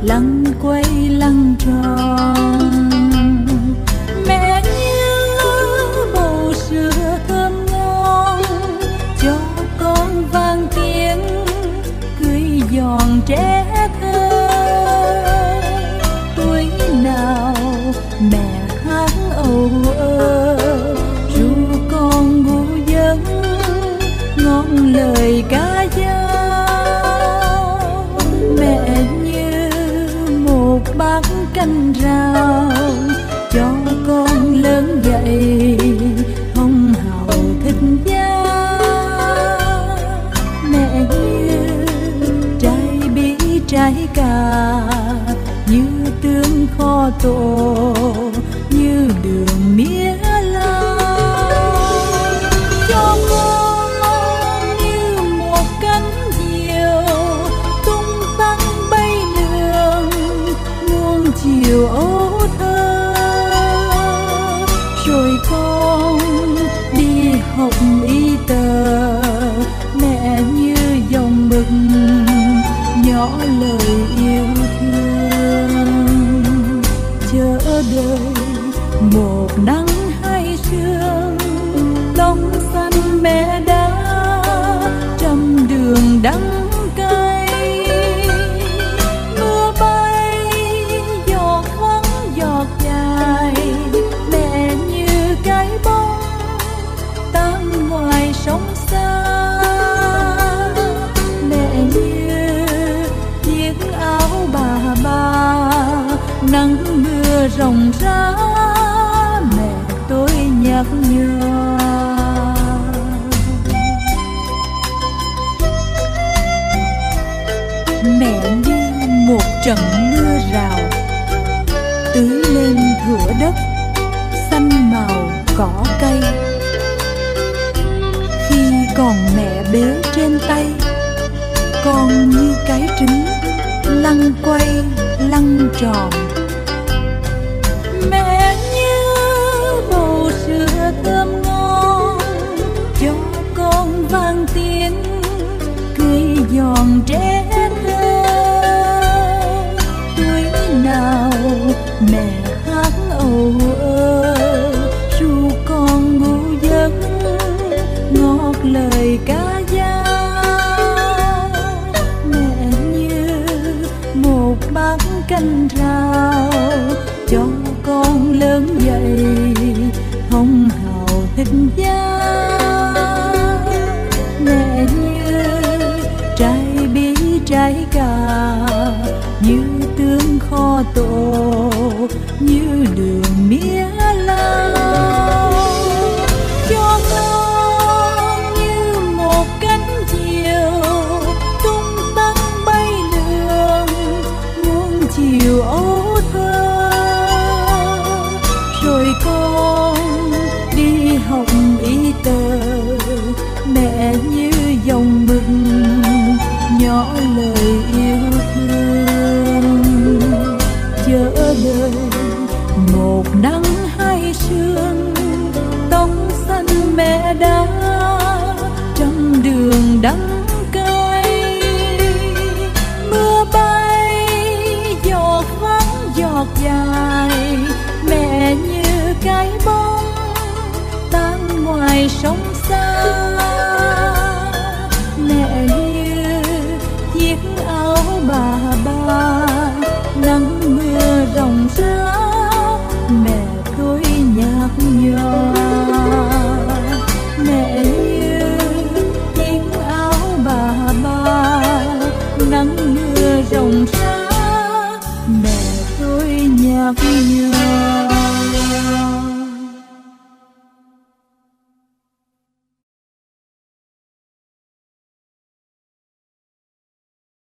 lăn quay lăn tròn. Mẹ nhớ bầu sữa thơm ngon, cho con vang tiếng cười giòn trẻ thơ. Tuổi nào mẹ hát âu ơ, ru con ngu giấc ngọn lời ca dao. Mẹ như một bát canh rau, cho con lớn dậy hồng hào thịt da. Mẹ như trái bí trái cà, như tương kho tổ, như đường mía lau. Cho con như một cánh diều tung tăng bay lượn muôn chiều ấu thơ. Rồi con đi học y tờ, mẹ như dòng mực nhỏ lời yêu thương. Chờ đợi một nắng hai sương, tóc xanh mẹ đã trăm đường đắng cay. Mưa bay giọt vắng giọt dài, mẹ như cái bóng tan ngoài sóng xa. Mẹ như chiếc áo bà ba nắng mưa ròng rã, mẹ tôi nhạt nhòa. Mẹ như một trận mưa rào tưới lên thửa đất xanh màu cỏ cây. Khi còn mẹ béo trên tay, con như cái trứng lăn quay lăn tròn. Mẹ như bầu sữa thơm ngon, cho con vang tiếng cười giòn trẻ thơ. Tuổi nào mẹ hát âu ơ, ru con ngu giấc ngọt lời ca dao. Mẹ như một bát canh rau, cho con lớn dậy hồng hào thịt da. Mẹ như trái bí trái cà, như tương kho tổ, như đường mía lau. Cho con như một cánh diều tung tăng bay lượn muôn chiều ấu thơ. Rồi con đi học y tờ, mẹ như dòng mực nhỏ lời yêu thương. Chờ đợi một nắng hai sương, tóc xanh mẹ đã trăm đường đắng cay. Mưa bay giọt vắng giọt dài, mẹ như cái bóng tan ngoài sóng xa. Mẹ như chiếc áo bà ba nắng mưa ròng rã, mẹ tôi nhạt nhòa. Mẹ như chiếc áo bà ba nắng mưa ròng rã, mẹ tôi nhạt nhòa.